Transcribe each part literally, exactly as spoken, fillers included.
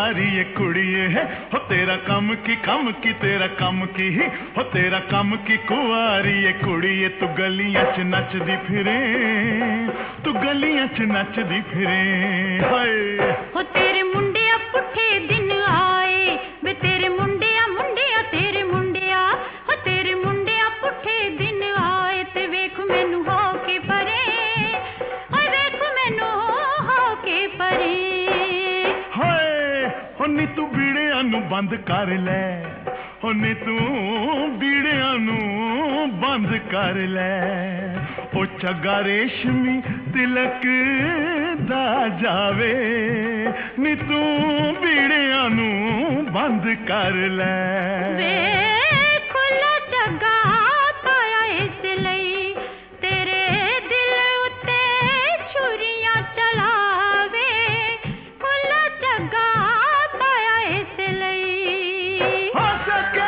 कुआरी ये कुड़िए है हो तेरा कम की कम की तेरा कम की ही हो तेरा कम की कुआरी ये कुड़िए तू गलियां च नचदी फिरे तू गलियां च नचदी फिरे हाय हो तेरे मुंडिया पुठे दिन आए वे तेरे मुंडिया मुंडिया तेरे मुंडिया हो तेरे मुंडिया पुठे दिन आए ते वेख मैनू हो के परे ओए वेख मैनू हो के परे हो नी तू बीड़ियां नू बंद कर ले हो नी तू बीड़ियां नू बंद कर ले ओ चगा रेशमी तिलक दा जावे नी तू बीड़ियां नू बंद कर ले वे खुला चगा पाया इस लई तेरे दिल उत्ते छुरियां चलावे खुला चगा पाया इस लई हो सके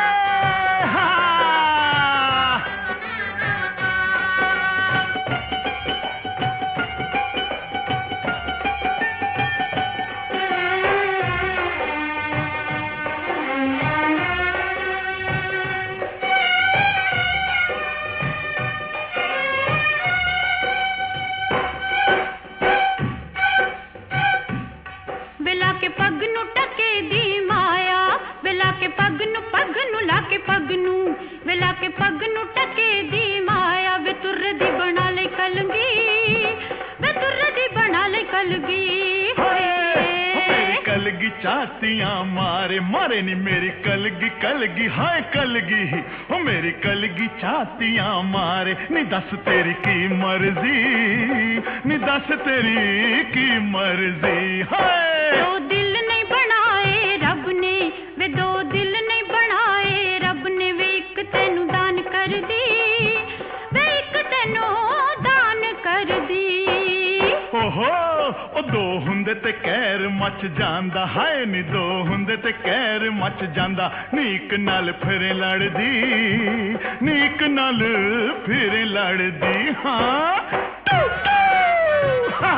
बिला के पग नू टके दी माया बिला के पग नू पग नू ला के पग नू बिला के पग नू टके दी माया वे तुर दी बना ले कलगी वे तुर दी बना ले कलगी मेरी कलगी चातियां मारे मारे नी मेरी कलगी कलगी हाय कलगी ओ मेरी कलगी चातियां मारे नी दस तेरी की मर्जी नी दस तेरी की मर्जी हाय दो दिल नहीं बनाए रब ने वे दो दिल नहीं बनाए रब ने वे एक तेनू दान कर दी वे एक तेनू दान कर दी ओहो ओ दो हुंदे ते कहर मच जांदा हाय नी दो हुंदे ते कहर मच जांदा नीक नाल फिर लड़दी नीक नाल फिर लड़दी हाँ टू टू हा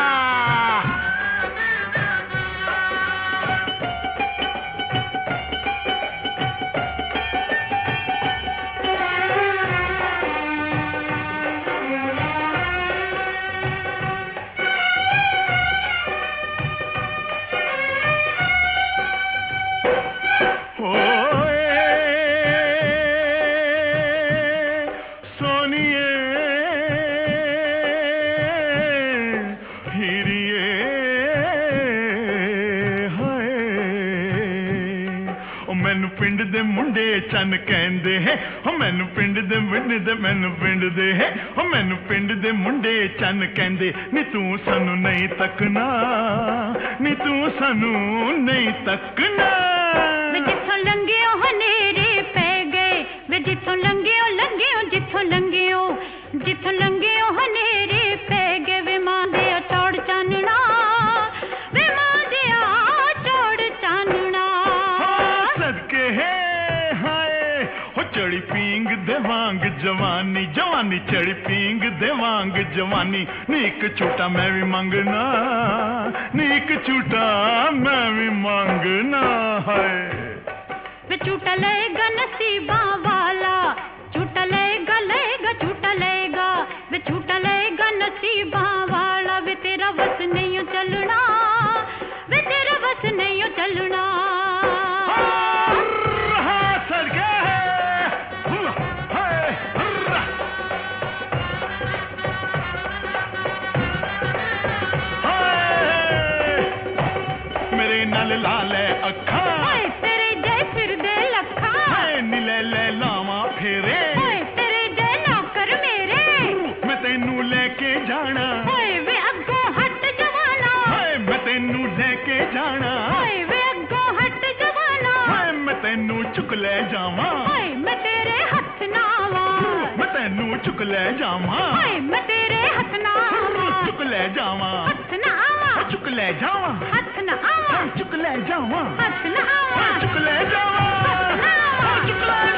मैनू पिंड दे मुंडे चन कहंदे है हो मैनू पिंड दे मुंडे दे मैनू पिंड दे है हो मैनू पिंड दे मुंडे चन कहंदे नी तू सानू नहीं तकना नी तू सानू नहीं तकना वे जिथों लंघे हो हनेरे पै गए वे जिथों लंघे हो लंघे हो जिथों लंघे हो जिथों लंघे हो हनेरे पै गए वे मां दे चौड़ चानना वे मां दे चौड़ चानना सदके है हाय हो चढ़ी पींग दे वांग जवानी जवानी चढ़ी पींग दे वांग जवानी नीक झूठा मैं भी मंगना नीक झूठा मैं भी मंगना है वे झूठा लेगा नसीबा वाला झूठा लेगा लेगा झूठा लेगा वे झूठा लेगा नसीबा वाला वे तेरा बस नहीं चलना वे तेरा बस नहीं चलना मेरे नाल लाल अखा तेरे जय फिर दे लखा नीले ले लावा फेरे तेरे जय नौकर मेरे मैं तेनू लेके जाना वे अगों हट जवाना मैं तेनू लेके जाना वे अगों हट जवाना मैं तेनू चुक ले जावा मैं तेरे हथ नावा मैं तेनू चुक ले जावा मैं तेरे हथ नावा चुक ले जावा हथ ना आवा चुक ले जावा हथ ना आवा चुक ले जावा हथ ना आवा चुक ले जावा हथ ना आवा चुक ले